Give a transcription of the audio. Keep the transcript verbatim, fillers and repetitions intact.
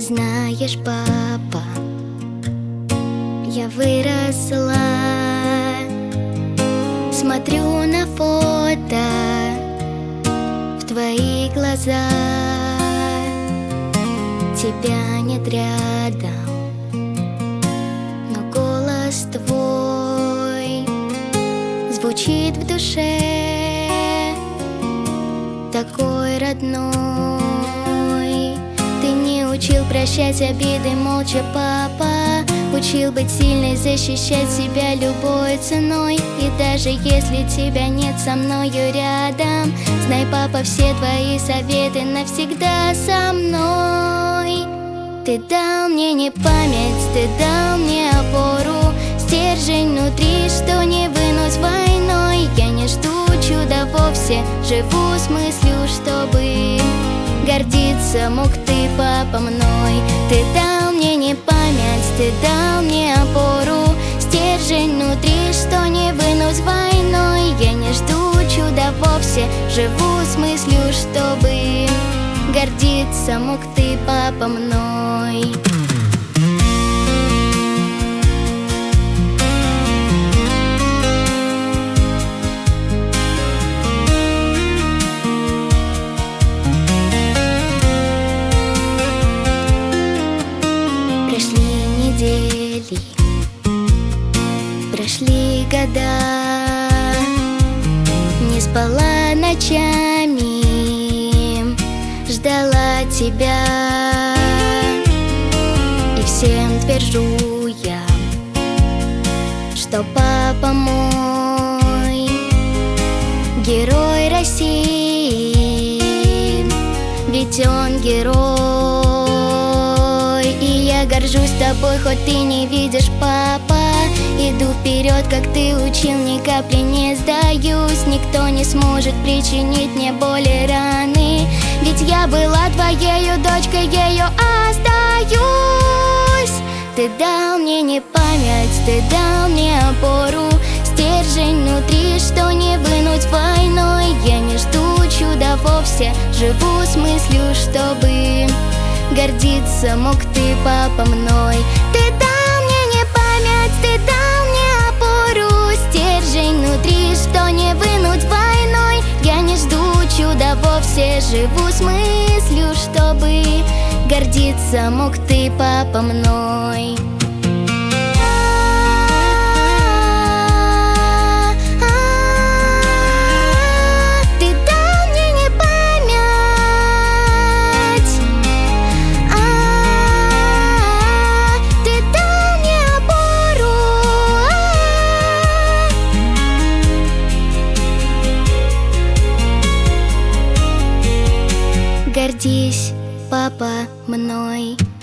Знаешь, папа, я выросла, смотрю на фото в твои глаза. Тебя нет рядом, но голос твой звучит в душе, такой родной. Ты не учил прощать обиды молча, папа, учил быть сильной, защищать себя любой ценой. И даже если тебя нет со мною рядом, знай, папа, все твои советы навсегда со мной. Ты дал мне не память, ты дал мне опору, стержень внутри, что не вынуть войной. Я не жду чуда вовсе, живу с мыслью, чтобы гордиться мог ты, папа, мной. Ты дал мне не память, ты дал мне опору, стержень внутри, что не вынуть войной. Я не жду чуда вовсе, живу с мыслью, чтобы гордиться мог ты, папа, мной. Прошли недели, прошли года, не спала ночами, ждала тебя. И всем твержу я, что папа мой герой России, ведь он герой. И я горжусь тобой, хоть ты не видишь, папа. Иду вперед, как ты учил, ни капли не сдаюсь. Никто не сможет причинить мне боли, раны, ведь я была твоею дочкой, ею остаюсь. Ты дал мне не память, ты дал мне опору, стержень внутри, что не вынуть войной. Я не жду чуда вовсе, живу с мыслью, чтобы гордиться мог ты, папа, мной. Ты дал мне не память, ты дал мне опору, стержень внутри, что не вынуть войной. Я не жду чуда вовсе, живу с мыслью, чтобы гордиться мог ты, папа, мной. Гордись, папа, мной.